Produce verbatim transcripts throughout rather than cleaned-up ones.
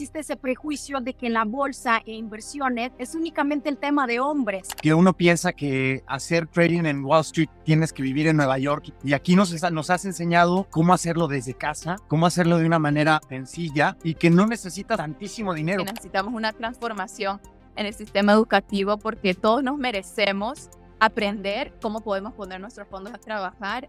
Existe ese prejuicio de que la bolsa e inversiones es únicamente el tema de hombres. Que uno piensa que hacer trading en Wall Street tienes que vivir en Nueva York, y aquí nos, nos has enseñado cómo hacerlo desde casa, cómo hacerlo de una manera sencilla y que no necesita tantísimo dinero. Que necesitamos una transformación en el sistema educativo porque todos nos merecemos aprender cómo podemos poner nuestros fondos a trabajar.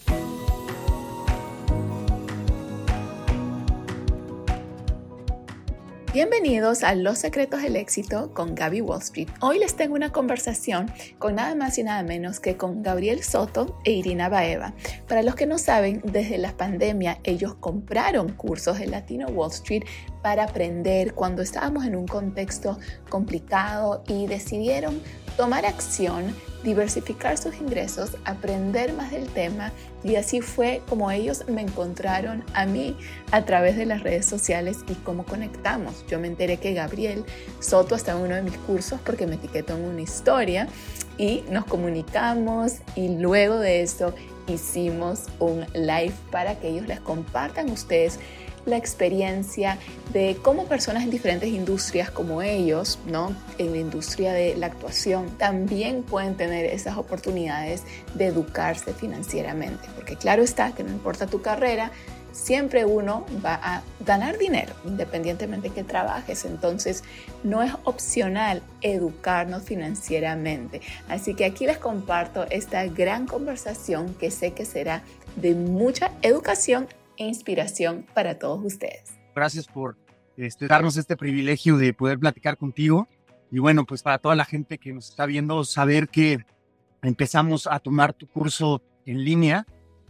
Bienvenidos a Los Secretos del Éxito con Gaby Wall Street. Hoy les tengo una conversación con nada más y nada menos que con Gabriel Soto e Irina Baeva. Para los que no saben, desde la pandemia ellos compraron cursos de Latino Wall Street para aprender cuando estábamos en un contexto complicado y decidieron tomar acción, diversificar sus ingresos, aprender más del tema, y así fue como ellos me encontraron a mí a través de las redes sociales y cómo conectamos. Yo me enteré que Gabriel Soto estaba en uno de mis cursos porque me etiquetó en una historia y nos comunicamos, y luego de eso hicimos un live para que ellos les compartan a ustedes la experiencia de cómo personas en diferentes industrias como ellos, ¿no? En la industria de la actuación, también pueden tener esas oportunidades de educarse financieramente. Porque claro está que no importa tu carrera, siempre uno va a ganar dinero, independientemente que trabajes. Entonces, no es opcional educarnos financieramente. Así que aquí les comparto esta gran conversación que sé que será de mucha educación e inspiración para todos ustedes. Gracias por este, darnos este privilegio de poder platicar contigo. Y bueno, pues para toda la gente que nos está viendo, saber que empezamos a tomar tu curso en línea.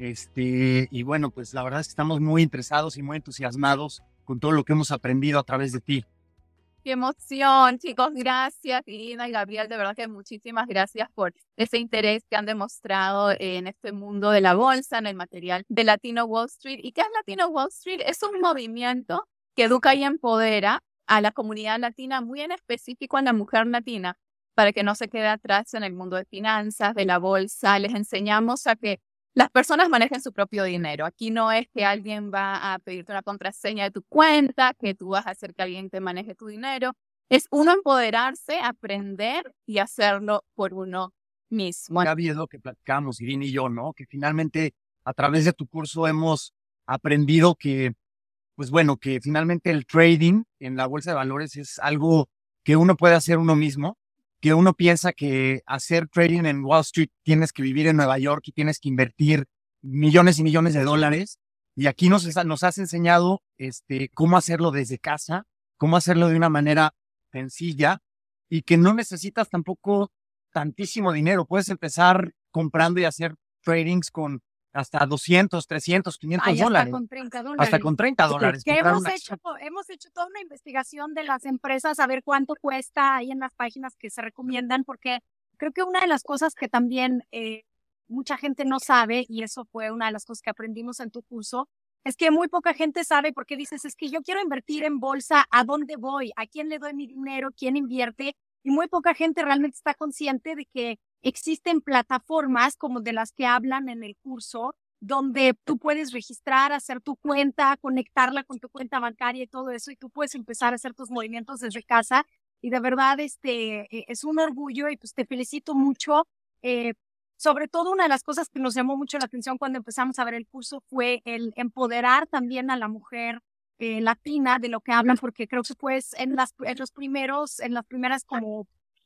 Este, y bueno, pues la verdad es que estamos muy interesados y muy entusiasmados con todo lo que hemos aprendido a través de ti. ¡Qué emoción, chicos! Gracias, Irina y Gabriel. De verdad que muchísimas gracias por ese interés que han demostrado en este mundo de la bolsa, en el material de Latino Wall Street. ¿Y qué es Latino Wall Street? Es un movimiento que educa y empodera a la comunidad latina, muy en específico a la mujer latina, para que no se quede atrás en el mundo de finanzas, de la bolsa. Les enseñamos a que las personas manejen su propio dinero. Aquí no es que alguien va a pedirte una contraseña de tu cuenta, que tú vas a hacer que alguien te maneje tu dinero. Es uno empoderarse, aprender y hacerlo por uno mismo. Gaby, es lo que platicamos, Irina y yo, ¿no? Que finalmente a través de tu curso hemos aprendido que, pues bueno, que finalmente el trading en la bolsa de valores es algo que uno puede hacer uno mismo. Que uno piensa que hacer trading en Wall Street tienes que vivir en Nueva York y tienes que invertir millones y millones de dólares. Y aquí nos, nos has enseñado este, cómo hacerlo desde casa, cómo hacerlo de una manera sencilla y que no necesitas tampoco tantísimo dinero. Puedes empezar comprando y hacer tradings con hasta doscientos, trescientos, quinientos Ay, dólares. Hasta con treinta dólares. Hasta con treinta dólares. Que hemos hecho, hemos hecho toda una investigación de las empresas a ver cuánto cuesta ahí en las páginas que se recomiendan, porque creo que una de las cosas que también eh, mucha gente no sabe, y eso fue una de las cosas que aprendimos en tu curso, es que muy poca gente sabe, porque dices, es que yo quiero invertir en bolsa, ¿a dónde voy? ¿A quién le doy mi dinero? ¿Quién invierte? Y muy poca gente realmente está consciente de que existen plataformas como de las que hablan en el curso, donde tú puedes registrar, hacer tu cuenta, conectarla con tu cuenta bancaria y todo eso, y tú puedes empezar a hacer tus movimientos desde casa. Y de verdad, este, eh, es un orgullo, y pues te felicito mucho. Eh, sobre todo, una de las cosas que nos llamó mucho la atención cuando empezamos a ver el curso fue el empoderar también a la mujer eh, latina de lo que hablan, porque creo que pues en las, en los primeros, en las primeras como,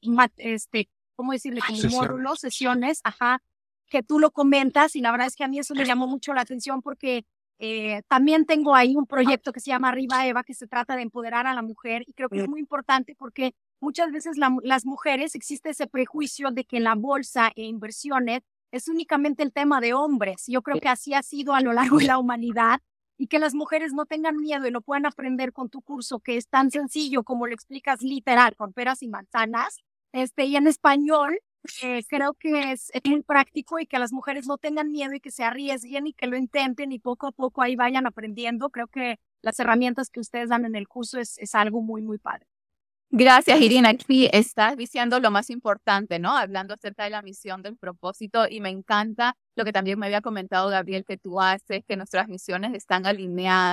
este, ¿cómo decirle? Como Sesión. módulos, sesiones, ajá, que tú lo comentas, y la verdad es que a mí eso me llamó mucho la atención porque eh, también tengo ahí un proyecto que se llama Arriba Eva, que se trata de empoderar a la mujer, y creo que es muy importante porque muchas veces la, las mujeres, existe ese prejuicio de que la bolsa e inversiones es únicamente el tema de hombres. Yo creo que así ha sido a lo largo de la humanidad, y que las mujeres no tengan miedo y lo puedan aprender con tu curso, que es tan sencillo como lo explicas literal, con peras y manzanas, este, y en español. Eh, creo que es, es muy práctico, y que las mujeres no tengan miedo y que se arriesguen y que lo intenten, y poco a poco ahí vayan aprendiendo. Creo que las herramientas que ustedes dan en el curso es, es algo muy, muy padre. Gracias, Irina. Aquí estás diciendo lo más importante, ¿no? Hablando acerca de la misión, del propósito, y me encanta lo que también me había comentado Gabriel, que tú haces, que nuestras misiones están alineadas.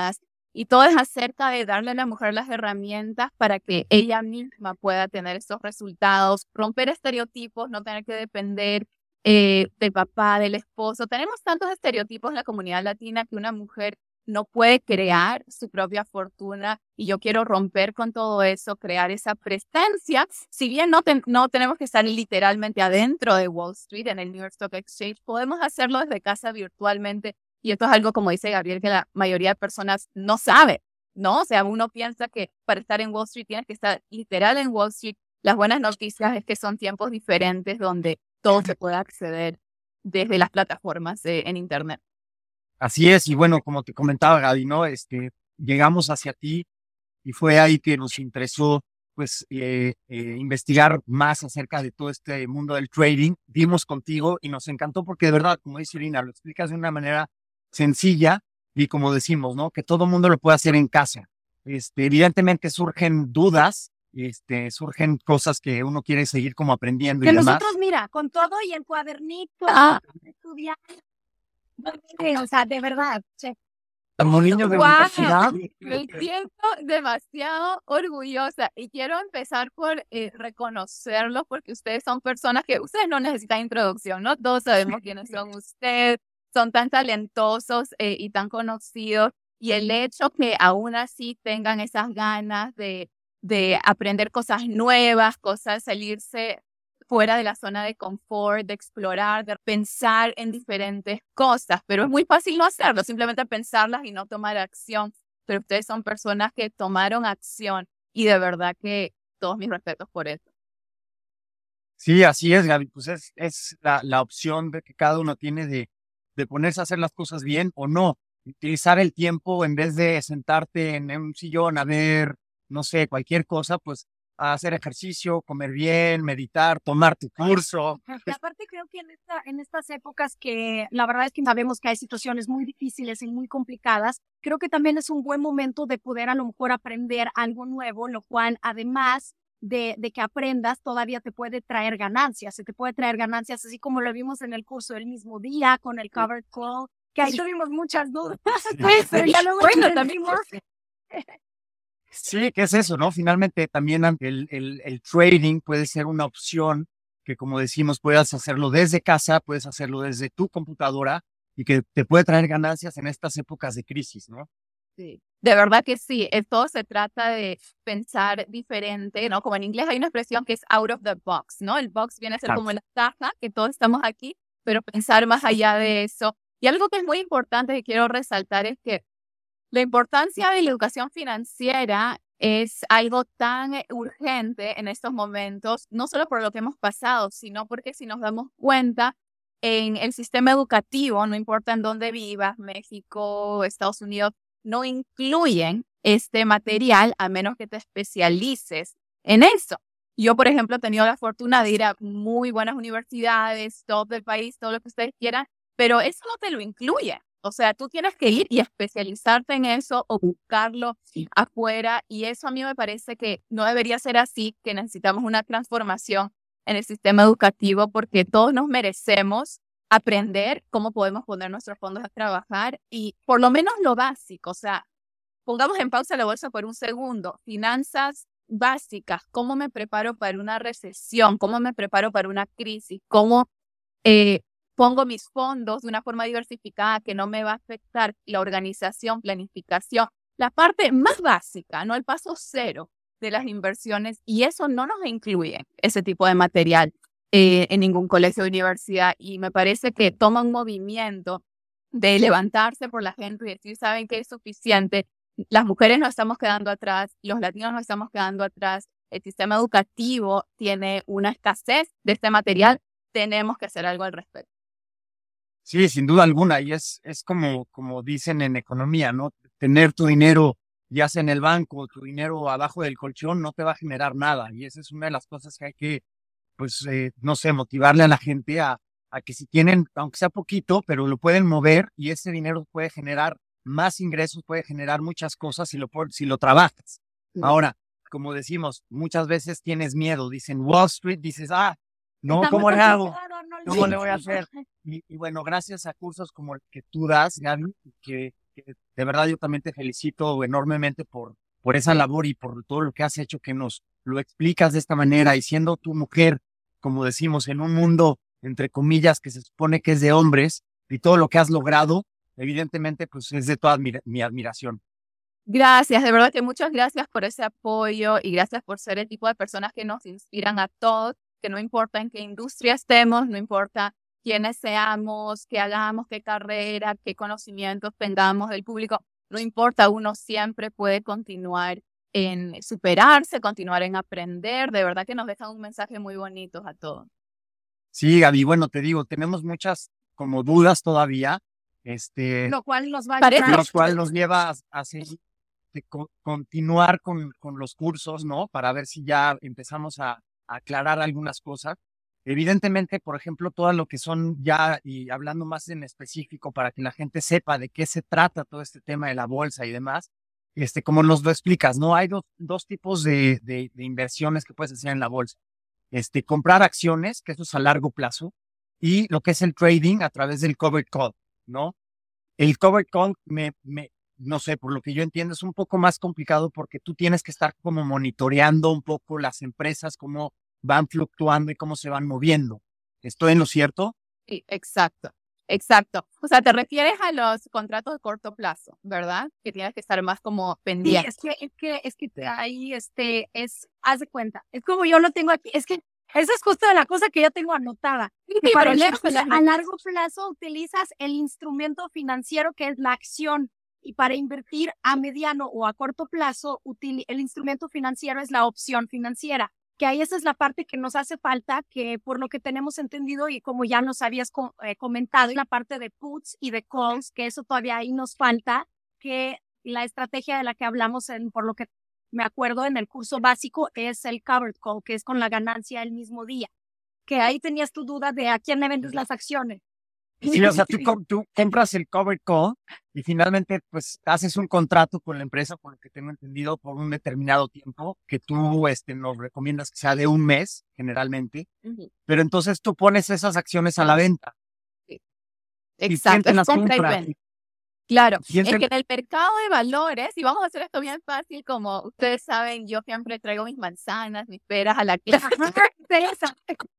Y todo es acerca de darle a la mujer las herramientas para que ella misma pueda tener esos resultados, romper estereotipos, no tener que depender eh, del papá, del esposo. Tenemos tantos estereotipos en la comunidad latina que una mujer no puede crear su propia fortuna y yo quiero romper con todo eso, crear esa presencia. Si bien no, ten, no tenemos que estar literalmente adentro de Wall Street, en el New York Stock Exchange, podemos hacerlo desde casa virtualmente. Y esto es algo, como dice Gabriel, que la mayoría de personas no sabe, ¿no? O sea, uno piensa que para estar en Wall Street tienes que estar literal en Wall Street. Las buenas noticias es que son tiempos diferentes donde todo se puede acceder desde las plataformas eh, en Internet. Así es, y bueno, como te comentaba Gaby, ¿no? Este, llegamos hacia ti y fue ahí que nos interesó, pues, eh, eh, investigar más acerca de todo este mundo del trading. Dimos contigo y nos encantó porque de verdad, como dice Irina, lo explicas de una manera sencilla y como decimos, ¿no? Que todo mundo lo puede hacer en casa. Este, evidentemente surgen dudas, este, surgen cosas que uno quiere seguir como aprendiendo que y demás. nosotros, mira, con todo y el cuadernito, ah. estudiar. O sea, de verdad. Sí. Como niños de wow, universidad. Me siento demasiado orgullosa y quiero empezar por eh, reconocerlos porque ustedes son personas que ustedes no necesitan introducción, ¿no? Todos sabemos quiénes son ustedes, son tan talentosos eh, y tan conocidos y el hecho que aún así tengan esas ganas de, de aprender cosas nuevas, cosas, salirse fuera de la zona de confort, de explorar, de pensar en diferentes cosas, pero es muy fácil no hacerlo, simplemente pensarlas y no tomar acción, pero ustedes son personas que tomaron acción y de verdad que todos mis respetos por eso. Sí, así es, Gaby, pues es, es la, la opción de que cada uno tiene de, de ponerse a hacer las cosas bien o no, utilizar el tiempo en vez de sentarte en un sillón a ver, no sé, cualquier cosa, pues a hacer ejercicio, comer bien, meditar, tomar tu curso. Y aparte creo que en, esta, en estas épocas que la verdad es que sabemos que hay situaciones muy difíciles y muy complicadas, creo que también es un buen momento de poder a lo mejor aprender algo nuevo, lo cual además de, de que aprendas todavía te puede traer ganancias, se te puede traer ganancias así como lo vimos en el curso del mismo día con el covered call, que ahí tuvimos muchas dudas, pues, pero ya luego bueno, también Sí, ¿qué es eso, no? Finalmente también el, el, el trading puede ser una opción que, como decimos, puedas hacerlo desde casa, puedes hacerlo desde tu computadora y que te puede traer ganancias en estas épocas de crisis, ¿no? Sí, de verdad que sí, todo se trata de pensar diferente, ¿no? Como en inglés hay una expresión que es out of the box, ¿no? El box viene a ser como la caja, que todos estamos aquí, pero pensar más allá de eso. Y algo que es muy importante que quiero resaltar es que la importancia de la educación financiera es algo tan urgente en estos momentos, no solo por lo que hemos pasado, sino porque si nos damos cuenta, en el sistema educativo, no importa en dónde vivas, México, Estados Unidos, no incluyen este material a menos que te especialices en eso. Yo, por ejemplo, he tenido la fortuna de ir a muy buenas universidades, top del país, todo lo que ustedes quieran, pero eso no te lo incluye. O sea, tú tienes que ir y especializarte en eso o buscarlo afuera y eso a mí me parece que no debería ser así, que necesitamos una transformación en el sistema educativo porque todos nos merecemos aprender cómo podemos poner nuestros fondos a trabajar y por lo menos lo básico, o sea, pongamos en pausa la bolsa por un segundo, finanzas básicas, cómo me preparo para una recesión, cómo me preparo para una crisis, cómo eh, pongo mis fondos de una forma diversificada que no me va a afectar la organización, planificación, la parte más básica, no el paso cero de las inversiones y eso no nos incluye ese tipo de material eh, en ningún colegio o universidad y me parece que toma un movimiento de levantarse por la gente y decir, saben que es suficiente, las mujeres nos estamos quedando atrás, los latinos nos estamos quedando atrás, el sistema educativo tiene una escasez de este material, tenemos que hacer algo al respecto. Sí, sin duda alguna, y es, es como, como dicen en economía, ¿no? Tener tu dinero ya sea en el banco, tu dinero abajo del colchón no te va a generar nada, y esa es una de las cosas que hay que, pues, eh, no sé, motivarle a la gente a, a que si tienen, aunque sea poquito, pero lo pueden mover y ese dinero puede generar más ingresos, puede generar muchas cosas si lo, si lo trabajas. Sí. Ahora, como decimos, muchas veces tienes miedo, dicen Wall Street, dices, ah, no, ¿cómo le hago? ¿Cómo le voy a hacer? Y, y bueno, gracias a cursos como el que tú das, Gaby, que que de verdad yo también te felicito enormemente por, por esa labor y por todo lo que has hecho, que nos lo explicas de esta manera y siendo tu mujer, como decimos, en un mundo, entre comillas, que se supone que es de hombres y todo lo que has logrado, evidentemente, pues es de toda admira- mi admiración. Gracias, de verdad que muchas gracias por ese apoyo y gracias por ser el tipo de personas que nos inspiran a todos, que no importa en qué industria estemos, no importa quiénes seamos, qué hagamos, qué carrera, qué conocimientos tengamos del público, no importa, uno siempre puede continuar en superarse, continuar en aprender, de verdad que nos dejan un mensaje muy bonito a todos. Sí, Gaby, bueno, te digo, tenemos muchas como dudas todavía, este, Lo cual nos va a Parece- ayudar. lo cual nos lleva a, a seguir, de co- continuar con, con los cursos, ¿no? Para ver si ya empezamos a, a aclarar algunas cosas. Evidentemente, por ejemplo, todo lo que son ya, y hablando más en específico para que la gente sepa de qué se trata todo este tema de la bolsa y demás, este, como nos lo explicas, ¿no? Hay dos, dos tipos de, de, de inversiones que puedes hacer en la bolsa. Este, comprar acciones, que eso es a largo plazo, y lo que es el trading a través del covered call, ¿no? El covered call, me, me, no sé, por lo que yo entiendo, es un poco más complicado porque tú tienes que estar como monitoreando un poco las empresas, cómo van fluctuando y cómo se van moviendo. ¿Estoy en lo cierto? Sí, exacto, exacto. O sea, te refieres a los contratos de corto plazo, ¿verdad? Que tienes que estar más como Sí, pendiente. es que, es que, es que te- ahí, este, es, haz de cuenta, es como yo lo tengo aquí, es que esa es justo la cosa que yo tengo anotada. Sí, Que para problema invertir con las a largo plazo utilizas el instrumento financiero que es la acción y para invertir a mediano o a corto plazo util- el instrumento financiero es la opción financiera. Que ahí esa es la parte que nos hace falta, que por lo que tenemos entendido y como ya nos habías co- eh, comentado, la parte de puts y de calls, que eso todavía ahí nos falta, que la estrategia de la que hablamos, en, por lo que me acuerdo en el curso básico, es el covered call, que es con la ganancia el mismo día. Que ahí tenías tu duda de a quién le vendes las acciones. Sí, o sea, tú, com- tú compras el covered call y finalmente pues haces un contrato con la empresa, por lo que tengo entendido, por un determinado tiempo, que tú este, nos recomiendas que sea de un mes, generalmente, Ujú, pero entonces tú pones esas acciones a la venta. ¿Y quién exacto, te es las compra y compra? venta. Claro, ¿Quién es te- que en el mercado de valores, y vamos a hacer esto bien fácil, como ustedes saben, yo siempre traigo mis manzanas, mis peras a la clase. Teresa,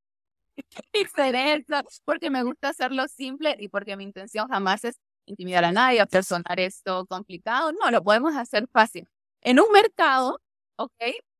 Y cereza, porque me gusta hacerlo simple y porque mi intención jamás es intimidar a nadie, a personar esto complicado. No, lo podemos hacer fácil. En un mercado, ¿ok?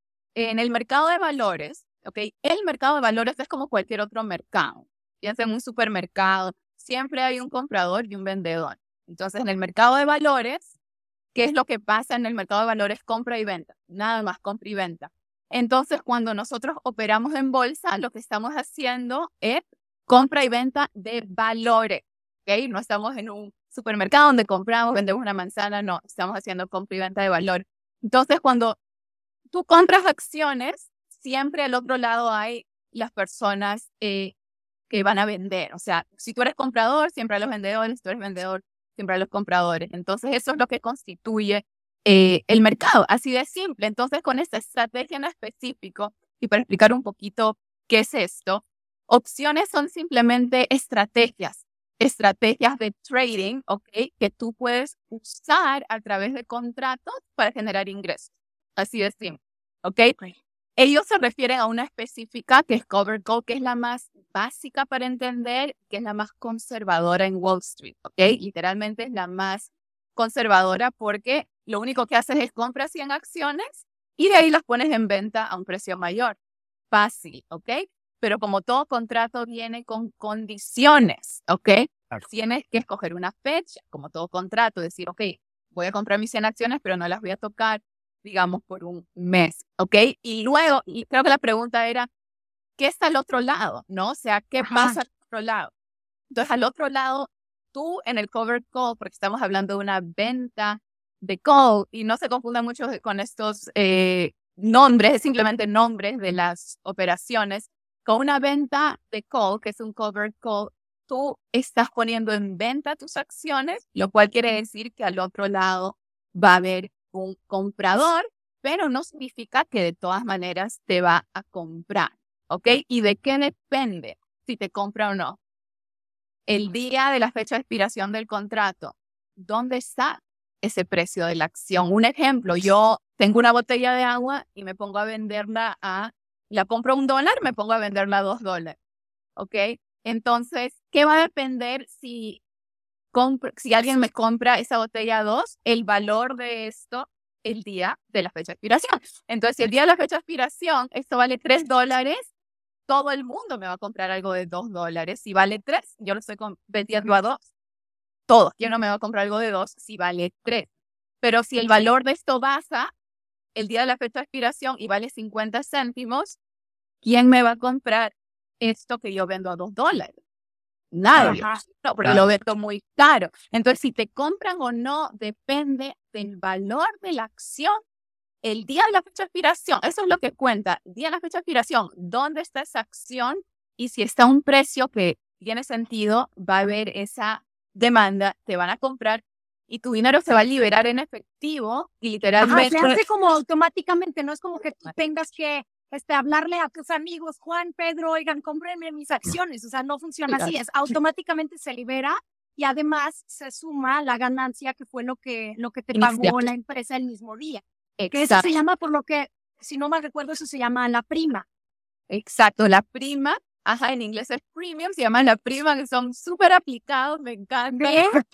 En el mercado de valores, ¿ok? El mercado de valores es como cualquier otro mercado. Piensa en un supermercado, siempre hay un comprador y un vendedor. Entonces, en el mercado de valores, ¿qué es lo que pasa en el mercado de valores? Compra y venta, nada más compra y venta. Entonces, cuando nosotros operamos en bolsa, lo que estamos haciendo es compra y venta de valores, ¿ok? No estamos en un supermercado donde compramos, vendemos una manzana, no, estamos haciendo compra y venta de valor. Entonces, cuando tú compras acciones, siempre al otro lado hay las personas eh, que van a vender. O sea, si tú eres comprador, siempre hay los vendedores, si tú eres vendedor, siempre hay los compradores. Entonces, eso es lo que constituye eh, el mercado, así de simple. Entonces, con esta estrategia en específico, y para explicar un poquito qué es esto, opciones son simplemente estrategias, estrategias de trading, ¿ok? Que tú puedes usar a través de contratos para generar ingresos. Así de simple, ¿ok? Ellos se refieren a una específica que es covered call, que es la más básica para entender, que es la más conservadora en Wall Street, ¿ok? Literalmente es la más conservadora porque lo único que haces es compras cien acciones y de ahí las pones en venta a un precio mayor. Fácil, ¿ok? Pero como todo contrato viene con condiciones, ¿ok? Claro. Tienes que escoger una fecha, como todo contrato, decir, ok, voy a comprar mis cien acciones, pero no las voy a tocar, digamos, por un mes, ¿ok? Y luego, y creo que la pregunta era, ¿qué está al otro lado? ¿No? O sea, ¿qué Ajá. pasa al otro lado? Entonces, al otro lado, tú en el covered call, porque estamos hablando de una venta de call, y no se confundan mucho con estos eh, nombres, es simplemente nombres de las operaciones, con una venta de call, que es un covered call, tú estás poniendo en venta tus acciones, lo cual quiere decir que al otro lado va a haber un comprador, pero no significa que de todas maneras te va a comprar, ¿ok? ¿Y de qué depende si te compra o no? El día de la fecha de expiración del contrato, ¿dónde está ese precio de la acción. Un ejemplo, yo tengo una botella de agua y me pongo a venderla a, la compro a un dólar, me pongo a venderla a dos dólares, ¿ok? Entonces, ¿qué va a depender si, compro, si alguien me compra esa botella a dos? El valor de esto el día de la fecha de expiración. Entonces, si el día de la fecha de expiración esto vale tres dólares, todo el mundo me va a comprar algo de dos dólares. Si vale tres, yo lo estoy vendiendo a dos. Todos. ¿Quién no me va a comprar algo de dos si vale tres? Pero si el valor de esto baja el día de la fecha de expiración y vale cincuenta céntimos, ¿quién me va a comprar esto que yo vendo a dos dólares? Nadie. Ajá. No, porque lo vendo muy caro. Entonces, si te compran o no, depende del valor de la acción el día de la fecha de expiración. Eso es lo que cuenta. El día de la fecha de expiración, ¿dónde está esa acción? Y si está a un precio que tiene sentido, va a haber esa demanda, te van a comprar y tu dinero se va a liberar en efectivo y literalmente. Ajá, se hace como automáticamente, no es como que tú tengas que este, hablarle a tus amigos, Juan, Pedro, oigan, cómprenme mis acciones. O sea, no funciona así, es automáticamente se libera y además se suma la ganancia que fue lo que, lo que te pagó la empresa el mismo día. Que eso se llama, por lo que, si no mal recuerdo, eso se llama la prima. Exacto, la prima. Ajá, en inglés es premium, se llama la prima, que son súper aplicados, me encanta.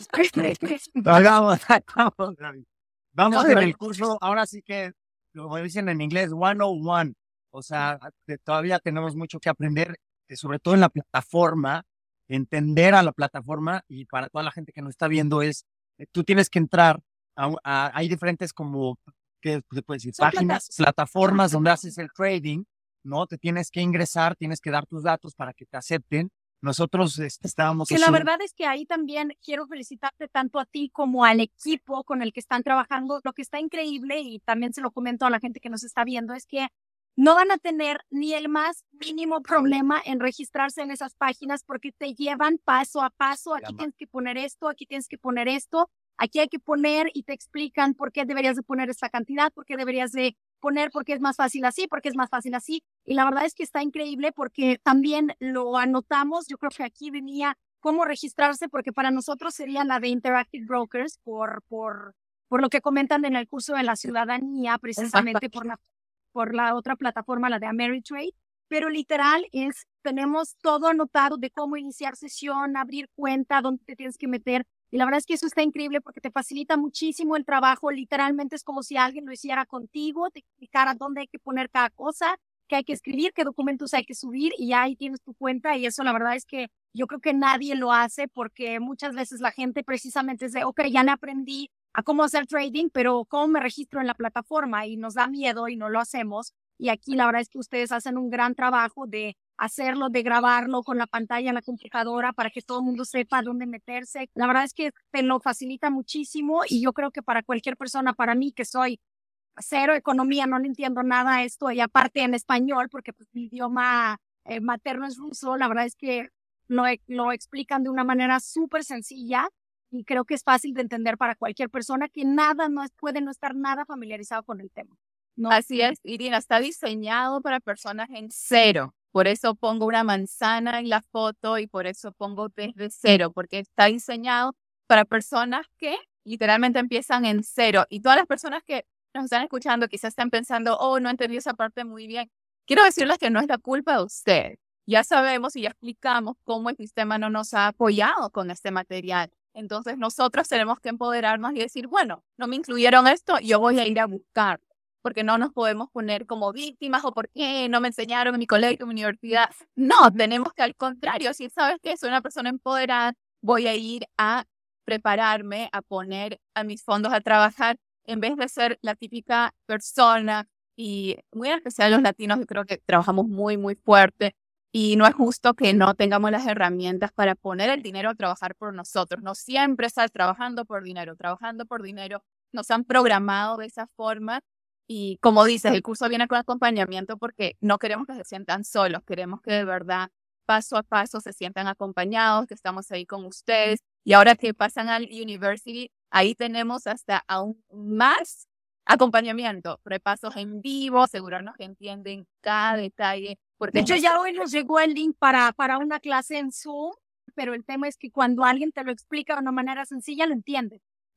Vamos, vamos, vamos en el curso, ahora sí que, como dicen en inglés, ciento uno. O sea, todavía tenemos mucho que aprender, sobre todo en la plataforma, entender a la plataforma, y para toda la gente que nos está viendo es, tú tienes que entrar, a, a, hay diferentes como, ¿qué se puede decir? Páginas, plataformas donde haces el trading, ¿no? Te tienes que ingresar, tienes que dar tus datos para que te acepten. Nosotros este, estábamos... Que la verdad es que ahí también quiero felicitarte tanto a ti como al equipo con el que están trabajando. Lo que está increíble, y también se lo comento a la gente que nos está viendo, es que no van a tener ni el más mínimo problema en registrarse en esas páginas porque te llevan paso a paso. Aquí tienes que poner esto, aquí tienes que poner esto, aquí hay que poner y te explican por qué deberías de poner esta cantidad, por qué deberías de poner, porque es más fácil así, porque es más fácil así. Y la verdad es que está increíble porque también lo anotamos. Yo creo que aquí venía cómo registrarse, porque para nosotros sería la de Interactive Brokers por, por, por lo que comentan en el curso de la ciudadanía, precisamente por la, por la otra plataforma, la de Ameritrade. Pero literal es, tenemos todo anotado de cómo iniciar sesión, abrir cuenta, dónde te tienes que meter. Y la verdad es que eso está increíble porque te facilita muchísimo el trabajo. Literalmente es como si alguien lo hiciera contigo, te explicara dónde hay que poner cada cosa, qué hay que escribir, qué documentos hay que subir, y ya ahí tienes tu cuenta. Y eso la verdad es que yo creo que nadie lo hace porque muchas veces la gente precisamente es de, ok, ya le aprendí a cómo hacer trading, pero ¿cómo me registro en la plataforma? Y nos da miedo y no lo hacemos. Y aquí la verdad es que ustedes hacen un gran trabajo de hacerlo, de grabarlo con la pantalla en la computadora para que todo el mundo sepa dónde meterse. La verdad es que te lo facilita muchísimo y yo creo que para cualquier persona, para mí que soy cero economía, no le entiendo nada a esto, y aparte en español, porque pues, mi idioma eh, materno es ruso, la verdad es que lo, lo explican de una manera súper sencilla y creo que es fácil de entender para cualquier persona que nada, no es, puede no estar nada familiarizado con el tema. ¿No? Así es, Irina, está diseñado para personas en cero. Por eso pongo una manzana en la foto y por eso pongo desde cero, porque está diseñado para personas que literalmente empiezan en cero. Y todas las personas que nos están escuchando quizás están pensando, oh, no entendí esa parte muy bien. Quiero decirles que no es la culpa de usted. Ya sabemos y ya explicamos cómo el sistema no nos ha apoyado con este material. Entonces nosotros tenemos que empoderarnos y decir, bueno, no me incluyeron esto, yo voy a ir a buscar. Porque no nos podemos poner como víctimas o por qué no me enseñaron en mi colegio, en mi universidad. No, tenemos que al contrario, si sabes que soy una persona empoderada, voy a ir a prepararme, a poner a mis fondos a trabajar en vez de ser la típica persona. Y muy en especial los latinos, yo creo que trabajamos muy, muy fuerte y no es justo que no tengamos las herramientas para poner el dinero a trabajar por nosotros. No siempre estar trabajando por dinero, trabajando por dinero. Nos han programado de esa forma. Y como dices, el curso viene con acompañamiento porque no queremos que se sientan solos, queremos que de verdad paso a paso se sientan acompañados, que estamos ahí con ustedes. Y ahora que pasan al University, ahí tenemos hasta aún más acompañamiento, repasos en vivo, asegurarnos que entienden cada detalle. Porque de hecho, ya hoy nos llegó el link para, para una clase en Zoom, pero el tema es que cuando alguien te lo explica de una manera sencilla, lo entiendes.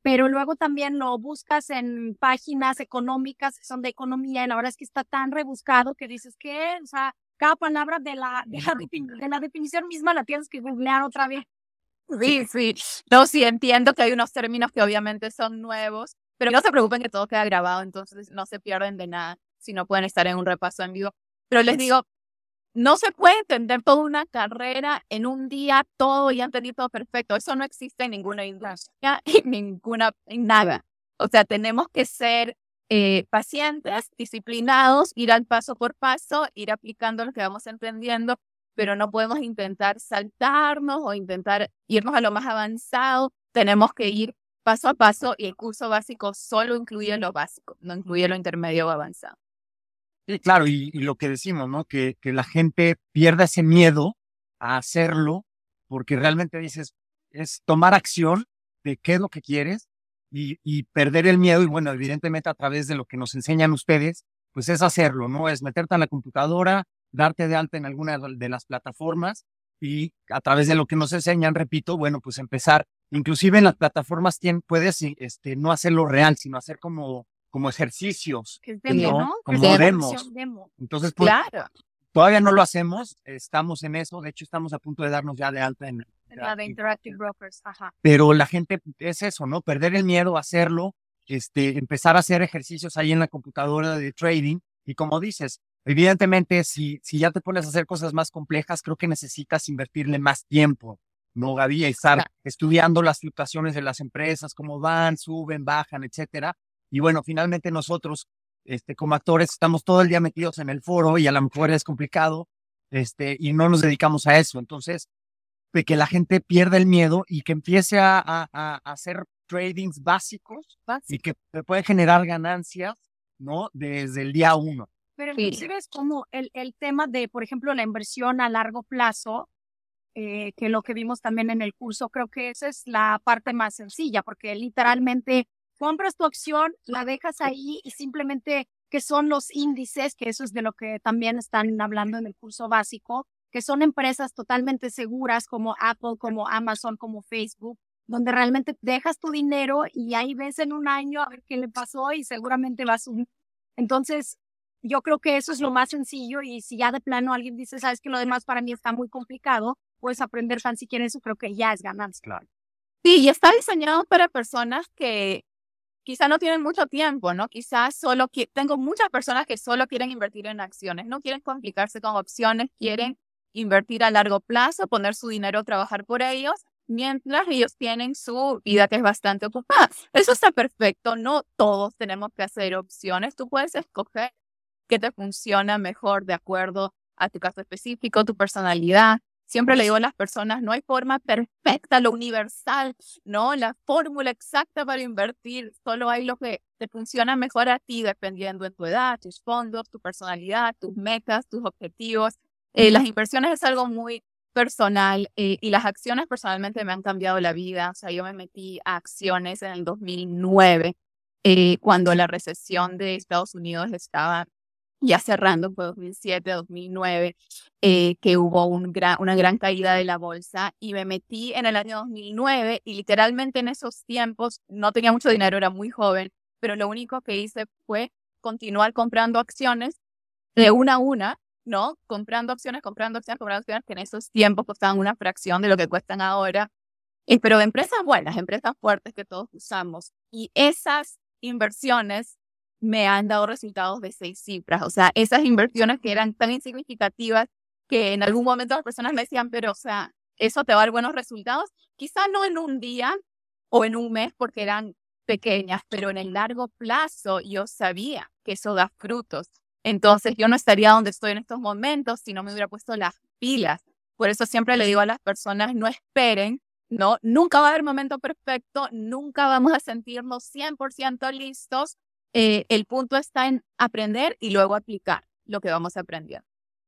pero luego también lo buscas en páginas económicas que son de economía y la verdad es que está tan rebuscado que dices que, o sea, cada palabra de la, de la, de la definición misma la tienes que googlear otra vez. Sí, sí. No, sí, entiendo que hay unos términos que obviamente son nuevos, pero no se preocupen que todo queda grabado, entonces no se pierden de nada si no pueden estar en un repaso en vivo. Pero les digo, no se puede entender toda una carrera en un día, todo y entender todo perfecto. Eso no existe en ninguna industria, en ninguna, en nada. O sea, tenemos que ser eh, pacientes, disciplinados, ir al paso por paso, ir aplicando lo que vamos entendiendo, pero no podemos intentar saltarnos o intentar irnos a lo más avanzado. Tenemos que ir paso a paso y el curso básico solo incluye lo básico, no incluye lo intermedio o avanzado. Sí, claro, y, y lo que decimos, ¿no? Que, que la gente pierda ese miedo a hacerlo, porque realmente dices, es tomar acción de qué es lo que quieres y, y perder el miedo. Y bueno, evidentemente a través de lo que nos enseñan ustedes, pues es hacerlo, ¿no? Es meterte en la computadora, darte de alta en alguna de las plataformas y a través de lo que nos enseñan, repito, bueno, pues empezar. Inclusive en las plataformas tien, puedes este, no hacerlo real, sino hacer como como ejercicios, que es demo, ¿no? ¿no? Como Que es demos. demo. Entonces, pues, Claro. todavía no lo hacemos, estamos en eso, de hecho estamos a punto de darnos ya de alta en la de Interactive Brokers, ajá. Pero la gente es eso, ¿no? Perder el miedo a hacerlo, este, empezar a hacer ejercicios ahí en la computadora de trading y como dices, evidentemente si, si ya te pones a hacer cosas más complejas, creo que necesitas invertirle más tiempo, ¿no, Gaby? Y estar claro. estudiando las fluctuaciones de las empresas, cómo van, suben, bajan, etcétera. Y bueno, finalmente nosotros, este, como actores, estamos todo el día metidos en el foro y a lo mejor es complicado, este, y no nos dedicamos a eso. Entonces, de que la gente pierda el miedo y que empiece a, a, a hacer tradings básicos Básico. y que te puede generar ganancias, ¿no? Desde el día uno. Pero inclusive es como el, el tema de, por ejemplo, la inversión a largo plazo, eh, que lo que vimos también en el curso, creo que esa es la parte más sencilla, porque literalmente compras tu acción, la dejas ahí y simplemente que son los índices, que eso es de lo que también están hablando en el curso básico, que son empresas totalmente seguras como Apple, como Amazon, como Facebook, donde realmente dejas tu dinero y ahí ves en un año a ver qué le pasó y seguramente va a subir. Entonces, yo creo que eso es lo más sencillo y si ya de plano alguien dice, sabes que lo demás para mí está muy complicado, puedes aprender tan siquiera eso, creo que ya es ganancia. Claro. Sí, y está diseñado para personas que quizá no tienen mucho tiempo, ¿no? Quizás solo que tengo muchas personas que solo quieren invertir en acciones, no quieren complicarse con opciones, quieren invertir a largo plazo, poner su dinero a trabajar por ellos, mientras ellos tienen su vida que es bastante ocupada. Eso está perfecto, no todos tenemos que hacer opciones, tú puedes escoger qué te funciona mejor de acuerdo a tu caso específico, tu personalidad. Siempre le digo a las personas, no hay forma perfecta, lo universal, ¿no? La fórmula exacta para invertir, solo hay lo que te funciona mejor a ti dependiendo de tu edad, tus fondos, tu personalidad, tus metas, tus objetivos. Eh, las inversiones es algo muy personal eh, y las acciones personalmente me han cambiado la vida. O sea, yo me metí a acciones en el dos mil nueve, eh, cuando la recesión de Estados Unidos estaba ya cerrando, fue dos mil siete, dos mil nueve, eh, que hubo un gran, una gran caída de la bolsa y me metí en el año dos mil nueve y literalmente en esos tiempos no tenía mucho dinero, era muy joven, pero lo único que hice fue continuar comprando acciones de una a una, ¿no? Comprando acciones, comprando acciones, comprando acciones que en esos tiempos costaban una fracción de lo que cuestan ahora, eh, pero de empresas buenas, empresas fuertes que todos usamos. Y esas inversiones me han dado resultados de seis cifras. O sea, esas inversiones que eran tan insignificativas que en algún momento las personas me decían, pero, o sea, eso te va a dar buenos resultados. Quizá no en un día o en un mes porque eran pequeñas, pero en el largo plazo yo sabía que eso da frutos. Entonces yo no estaría donde estoy en estos momentos si no me hubiera puesto las pilas. Por eso siempre le digo a las personas, no esperen, ¿no? Nunca va a haber momento perfecto, nunca vamos a sentirnos cien por ciento listos. Eh, el punto está en aprender y luego aplicar lo que vamos aprendiendo.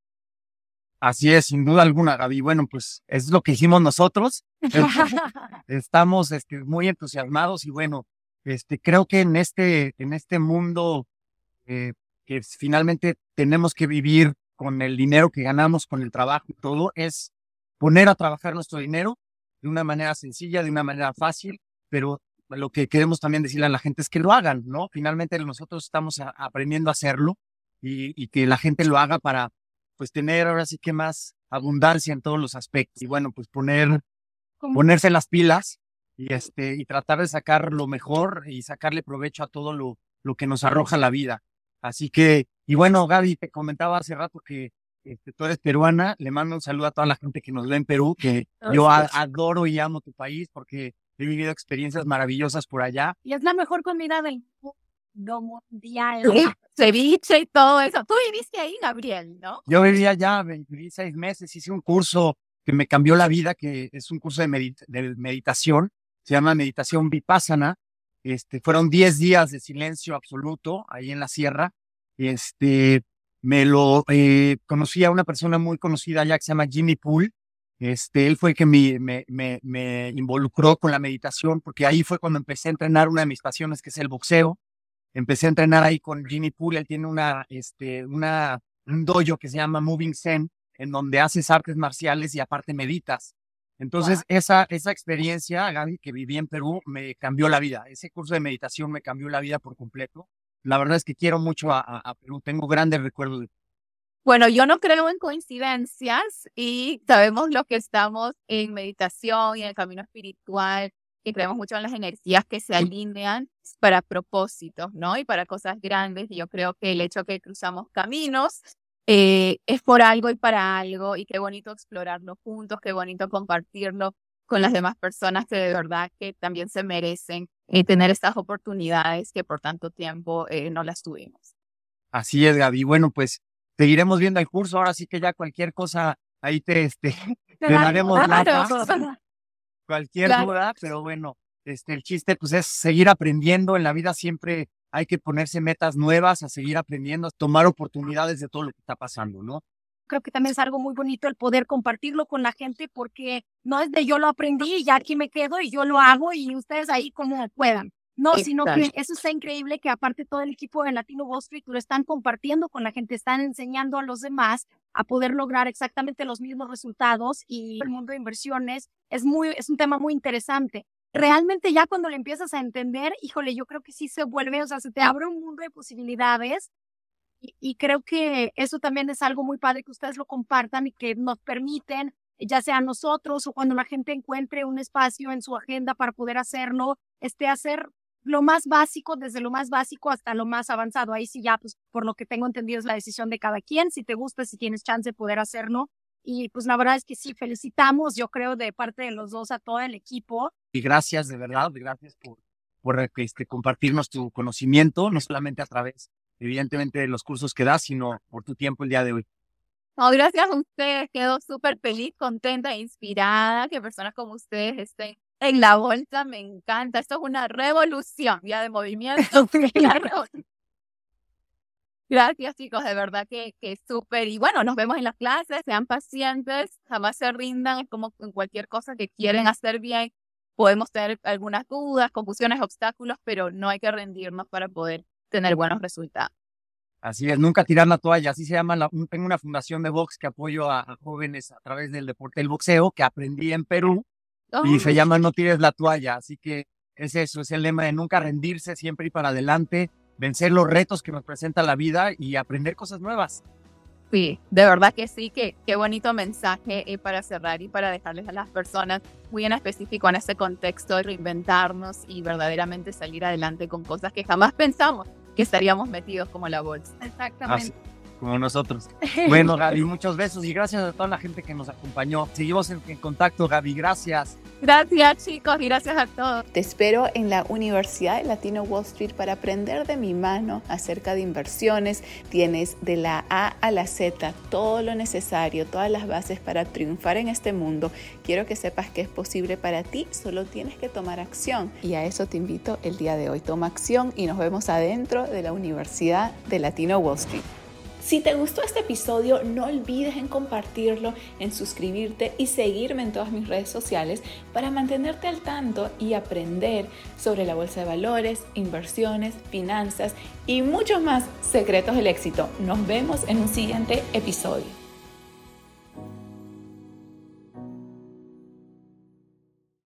Así es, sin duda alguna, Gaby. Bueno, pues es lo que hicimos nosotros. Estamos este, muy entusiasmados y bueno, este, creo que en este, en este mundo eh, que finalmente tenemos que vivir con el dinero que ganamos, con el trabajo y todo, es poner a trabajar nuestro dinero de una manera sencilla, de una manera fácil, pero lo que queremos también decirle a la gente es que lo hagan, ¿no? Finalmente nosotros estamos a, aprendiendo a hacerlo y, y que la gente lo haga para, pues, tener ahora sí que más abundancia en todos los aspectos. Y bueno, pues poner, ponerse las pilas y, este, y tratar de sacar lo mejor y sacarle provecho a todo lo, lo que nos arroja la vida. Así que, y bueno, Gaby, te comentaba hace rato que este, tú eres peruana. Le mando un saludo a toda la gente que nos ve en Perú, que oh, yo a, adoro y amo tu país porque he vivido experiencias maravillosas por allá. Y es la mejor comida del mundo mundial. Ceviche y todo eso. Tú viviste ahí, Gabriel, ¿no? Yo viví allá, viví seis meses, hice un curso que me cambió la vida, que es un curso de, medit de meditación, se llama Meditación Vipassana. Este, fueron diez días de silencio absoluto ahí en la sierra. Este, me lo eh, conocí a una persona muy conocida allá que se llama Jimmy Poole. Este, él fue el que me, me, me, me involucró con la meditación, porque ahí fue cuando empecé a entrenar una de mis pasiones, que es el boxeo. Empecé a entrenar ahí con Jimmy Poole. Él tiene una, este, una, un dojo que se llama Moving Zen, en donde haces artes marciales y aparte meditas. Entonces, wow. esa, esa experiencia, Gaby, que viví en Perú, me cambió la vida. Ese curso de meditación me cambió la vida por completo. La verdad es que quiero mucho a, a, a Perú. Tengo grandes recuerdos de Bueno, yo no creo en coincidencias y sabemos lo que estamos en meditación y en el camino espiritual, que creemos mucho en las energías que se alinean para propósitos, ¿no? Y para cosas grandes. Y yo creo que el hecho que cruzamos caminos eh, es por algo y para algo. Y qué bonito explorarlo juntos, qué bonito compartirlo con las demás personas que de verdad que también se merecen eh, tener estas oportunidades que por tanto tiempo eh, no las tuvimos. Así es, Gaby. Bueno, pues seguiremos viendo el curso. Ahora sí que ya cualquier cosa ahí te, este, te daremos claro. cualquier claro. duda, pero bueno, este, el chiste pues es seguir aprendiendo. En la vida siempre hay que ponerse metas nuevas, a seguir aprendiendo, a tomar oportunidades de todo lo que está pasando, ¿no? Creo que también es algo muy bonito el poder compartirlo con la gente, porque no es de yo lo aprendí y ya aquí me quedo y yo lo hago y ustedes ahí como puedan. No, Exacto. sino que eso está increíble, que aparte todo el equipo de Latino Wall Street lo están compartiendo con la gente, están enseñando a los demás a poder lograr exactamente los mismos resultados, y el mundo de inversiones es muy, es un tema muy interesante. Realmente ya cuando lo empiezas a entender, híjole, yo creo que sí se vuelve, o sea, se te abre un mundo de posibilidades, y, y creo que eso también es algo muy padre que ustedes lo compartan y que nos permiten, ya sea nosotros o cuando la gente encuentre un espacio en su agenda para poder hacerlo, este, hacer lo más básico, desde lo más básico hasta lo más avanzado. Ahí sí ya, pues, por lo que tengo entendido, es la decisión de cada quien, si te gusta, si tienes chance de poder hacerlo. Y pues la verdad es que sí, felicitamos, yo creo, de parte de los dos a todo el equipo. Y gracias, de verdad, gracias por, por este, compartirnos tu conocimiento, no solamente a través, evidentemente, de los cursos que das, sino por tu tiempo el día de hoy. No, gracias a ustedes, quedo súper feliz, contenta e inspirada que personas como ustedes estén en la bolsa. Me encanta, esto es una revolución ya de movimiento. Gracias, chicos, de verdad que, que súper. Y bueno, nos vemos en las clases, sean pacientes, jamás se rindan, es como en cualquier cosa que quieren hacer bien. Podemos tener algunas dudas, confusiones, obstáculos, pero no hay que rendirnos para poder tener buenos resultados. Así es, nunca tirar la toalla. Así se llama. La, tengo una fundación de box que apoyo a, a jóvenes a través del deporte del boxeo, que aprendí en Perú, oh. y se llama No tires la toalla. Así que es eso, es el lema de nunca rendirse, siempre ir para adelante, vencer los retos que nos presenta la vida y aprender cosas nuevas. Sí, de verdad que sí, que qué bonito mensaje eh, para cerrar y para dejarles a las personas muy en específico en este contexto de reinventarnos y verdaderamente salir adelante con cosas que jamás pensamos que estaríamos metidos como la bolsa. Exactamente. Así, como nosotros. Bueno, Gaby, muchos besos y gracias a toda la gente que nos acompañó. Seguimos en, en contacto, Gaby, gracias. Gracias, chicos, y gracias a todos. Te espero en la Universidad de Latino Wall Street para aprender de mi mano acerca de inversiones. Tienes de la A a la Z todo lo necesario, todas las bases para triunfar en este mundo. Quiero que sepas que es posible para ti, solo tienes que tomar acción. Y a eso te invito el día de hoy. Toma acción y nos vemos adentro de la Universidad de Latino Wall Street. Si te gustó este episodio, no olvides en compartirlo, en suscribirte y seguirme en todas mis redes sociales para mantenerte al tanto y aprender sobre la bolsa de valores, inversiones, finanzas y muchos más secretos del éxito. Nos vemos en un siguiente episodio.